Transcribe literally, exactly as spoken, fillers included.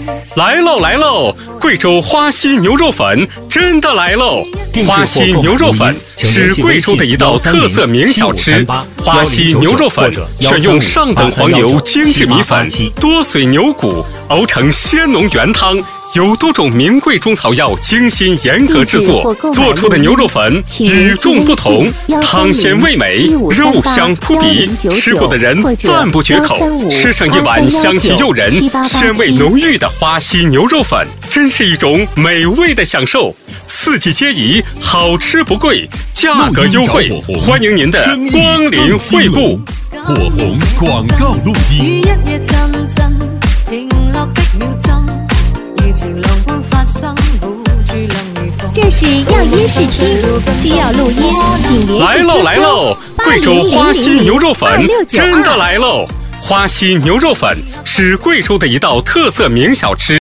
来喽来喽！贵州花溪牛肉粉真的来喽！花溪牛肉粉是贵州的一道特色名小吃。花溪牛肉粉选用上等黄油精制米粉、多髓牛骨熬成鲜浓原汤，由多种名贵中草药精心严格制作，做出的牛肉粉与众不同，汤鲜味美，肉香扑鼻，吃过的人赞不绝口。吃上一碗香气诱人、鲜味浓郁的花溪牛肉粉，真是一种美味的享受。四季皆宜，好吃不贵，价格优惠，欢迎您的光临惠顾。 火红广告录音。 这是样音试听，需要录音，请联系来喽来喽！贵州花溪牛肉粉真的来喽！花溪牛肉粉是贵州的一道特色名小吃。